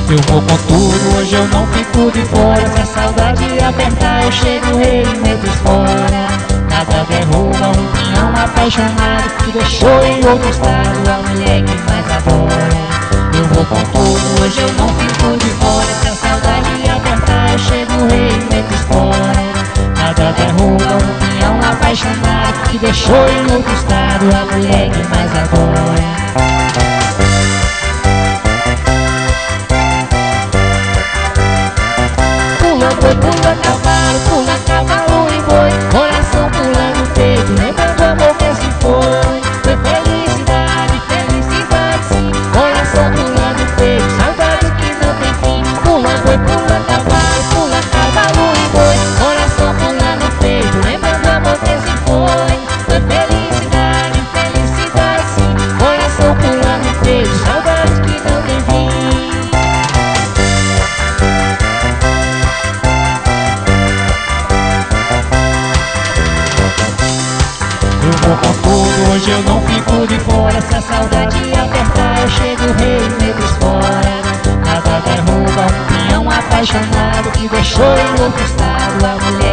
Eu vou com tudo, hoje eu não fico de fora. Se a saudade apertar, eu chego rei e meto fora. Nada derruba um pinhão apaixonado que deixou em outro estado a mulher que mais adora. Eu vou com tudo, hoje eu não fico de fora. Se a saudade apertar, eu chego rei e meto fora. Nada derruba um pinhão apaixonado que deixou em outro estado a mulher que mais adora. Pula cavalo e boi, coração pulando peito, lembrando o amor que se foi. Foi felicidade, felicidade sim, coração pulando peito, saudade que não tem fim. Pula boi, pula cavalo e boi, coração pulando peito, lembrando o amor que se foi. Foi felicidade, felicidade sim, coração pulando peito, saudade que não tem fim. Eu vou com tudo, hoje eu não fico de fora. Se a saudade apertar, eu chego rei e meto fora. Nada derruba um pinhão apaixonado que deixou em outro estado a mulher